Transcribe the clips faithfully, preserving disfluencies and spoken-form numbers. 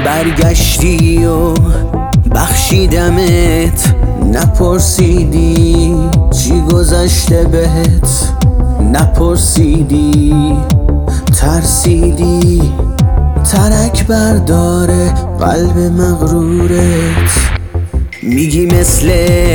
برگشتی و بخشیدمت، نپرسیدی چی گذشته بهت، نپرسیدی ترسیدی ترک برداره قلب مغرورت. میگی مثل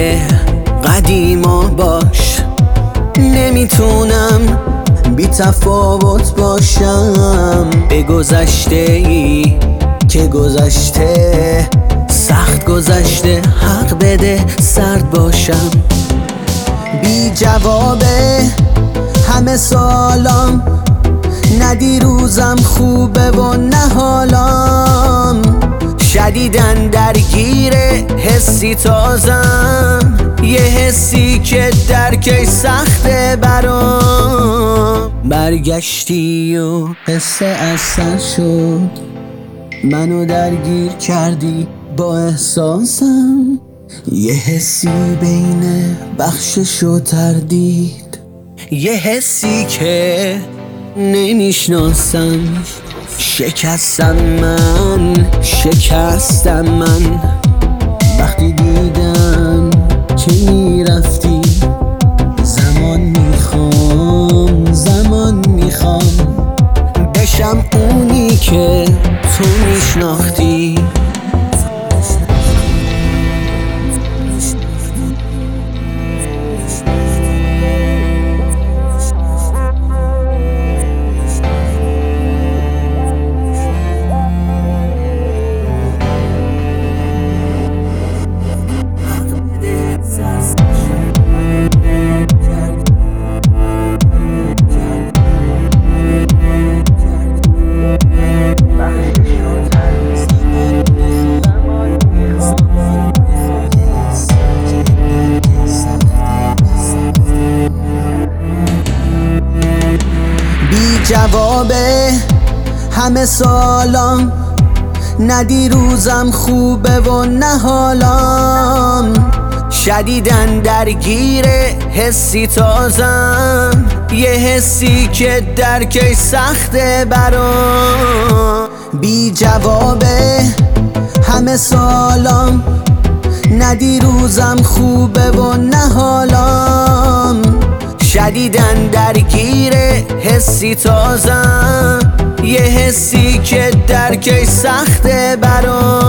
قدیما باش، نمیتونم بی تفاوت باشم به گذشته ای که گذشته، سخت گذشته حق بده سرد باشم. بی جوابه همه سالام، نه دیروزم خوبه و نه حالام، شدیدن درگیر حسی تازم، یه حسی که درکش سخته برام. برگشتی و قصه اثر شد، منو درگیر کردی با احساسم، یه حسی بین بخشش و تردید، یه حسی که نمیشناسم. شکستم من، شکستم من وقتی دیدم که میرفتی. زمان میخوام، زمان میخوام بشم اونی که تو میشناختی. جوابه همه سالام، نه دیروزم خوبه و نه حالام، شدیدن درگیر حسی تازم، یه حسی که درکش سخته برام. بی جوابه همه سالام، نه دیروزم خوبه و نه حالام، شدیدن درگیر حسی تازم، یه حسی که درکش سخته برام.